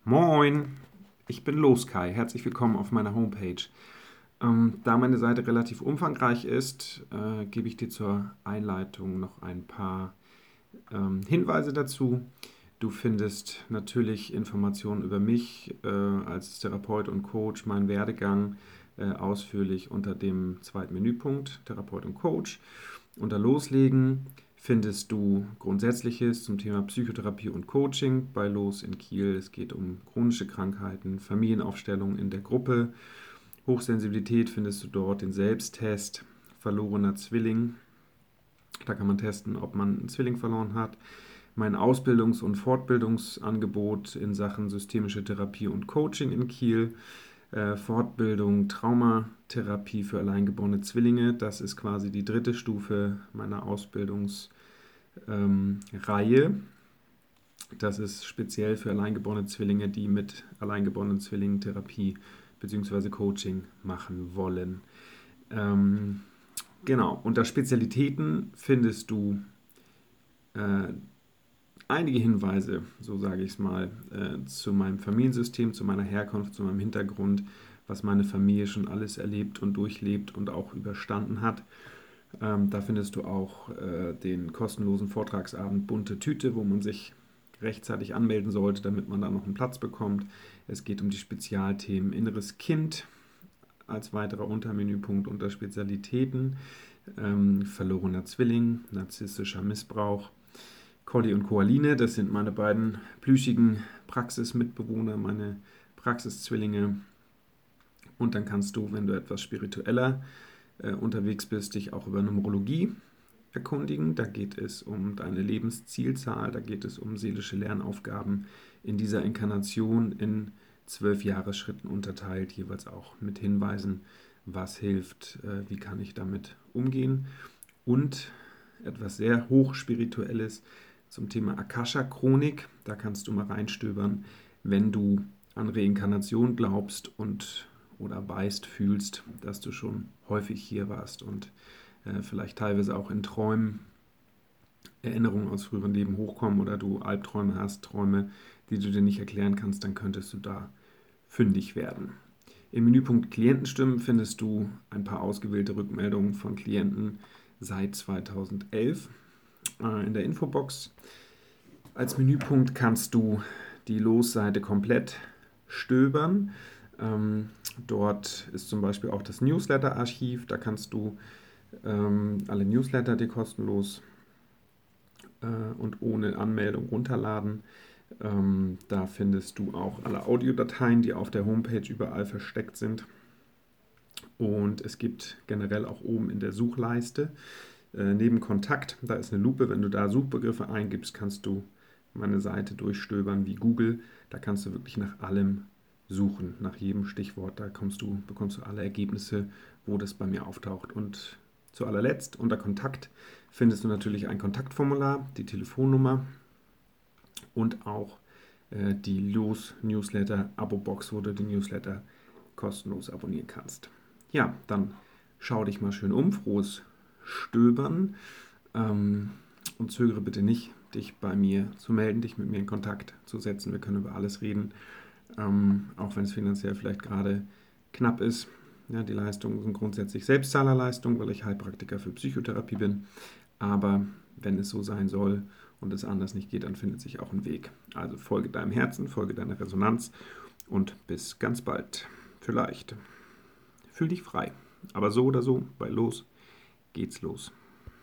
Moin, ich bin Kai. Herzlich willkommen auf meiner Homepage. Da meine Seite relativ umfangreich ist, gebe ich dir zur Einleitung noch ein paar Hinweise dazu. Du findest natürlich Informationen über mich als Therapeut und Coach, meinen Werdegang ausführlich unter dem zweiten Menüpunkt Therapeut und Coach. Unter Loslegen findest du Grundsätzliches zum Thema Psychotherapie und Coaching bei Los in Kiel. Es geht um chronische Krankheiten, Familienaufstellung in der Gruppe. Hochsensibilität findest du dort, den Selbsttest, verlorener Zwilling. Da kann man testen, ob man einen Zwilling verloren hat. Mein Ausbildungs- und Fortbildungsangebot in Sachen systemische Therapie und Coaching in Kiel. Fortbildung Traumatherapie für alleingeborene Zwillinge. Das ist quasi die dritte Stufe meiner Ausbildungsreihe. Das ist speziell für alleingeborene Zwillinge, die mit alleingeborenen Zwillingen Therapie bzw. Coaching machen wollen. Genau, unter Spezialitäten findest du einige Hinweise, so sage ich es mal, zu meinem Familiensystem, zu meiner Herkunft, zu meinem Hintergrund, was meine Familie schon alles erlebt und durchlebt und auch überstanden hat. Da findest du auch den kostenlosen Vortragsabend Bunte Tüte, wo man sich rechtzeitig anmelden sollte, damit man da noch einen Platz bekommt. Es geht um die Spezialthemen Inneres Kind als weiterer Untermenüpunkt unter Spezialitäten, verlorener Zwilling, narzisstischer Missbrauch, Colli und Coaline, das sind meine beiden plüschigen Praxismitbewohner, meine Praxiszwillinge. Und dann kannst du, wenn du etwas spiritueller unterwegs bist, dich auch über Numerologie erkundigen. Da geht es um deine Lebenszielzahl, da geht es um seelische Lernaufgaben in dieser Inkarnation in 12 Jahresschritten unterteilt, jeweils auch mit Hinweisen, was hilft, wie kann ich damit umgehen. Und etwas sehr Hochspirituelles zum Thema Akasha-Chronik. Da kannst du mal reinstöbern, wenn du an Reinkarnation glaubst und oder weißt, fühlst, dass du schon häufig hier warst und vielleicht teilweise auch in Träumen Erinnerungen aus früheren Leben hochkommen oder du Albträume hast, Träume, die du dir nicht erklären kannst, dann könntest du da fündig werden. Im Menüpunkt Klientenstimmen findest du ein paar ausgewählte Rückmeldungen von Klienten seit 2011 in der Infobox. Als Menüpunkt kannst du die Losseite komplett stöbern. Dort ist zum Beispiel auch das Newsletter-Archiv. Da kannst du alle Newsletter dir kostenlos und ohne Anmeldung runterladen. Da findest du auch alle Audiodateien, die auf der Homepage überall versteckt sind. Und es gibt generell auch oben in der Suchleiste neben Kontakt, da ist eine Lupe. Wenn du da Suchbegriffe eingibst, kannst du meine Seite durchstöbern wie Google. Da kannst du wirklich nach allem suchen, nach jedem Stichwort. Da bekommst du alle Ergebnisse, wo das bei mir auftaucht. Und zu allerletzt, unter Kontakt, findest du natürlich ein Kontaktformular, die Telefonnummer und auch die Los-Newsletter-Abo-Box, wo du die Newsletter kostenlos abonnieren kannst. Ja, dann schau dich mal schön um. Frohes Stöbern und zögere bitte nicht, dich bei mir zu melden, dich mit mir in Kontakt zu setzen. Wir können über alles reden, auch wenn es finanziell vielleicht gerade knapp ist. Ja, die Leistungen sind grundsätzlich Selbstzahlerleistungen, weil ich Heilpraktiker für Psychotherapie bin. Aber wenn es so sein soll und es anders nicht geht, dann findet sich auch ein Weg. Also folge deinem Herzen, folge deiner Resonanz und bis ganz bald. Vielleicht. Fühl dich frei. Aber so oder so, bei Los geht's los.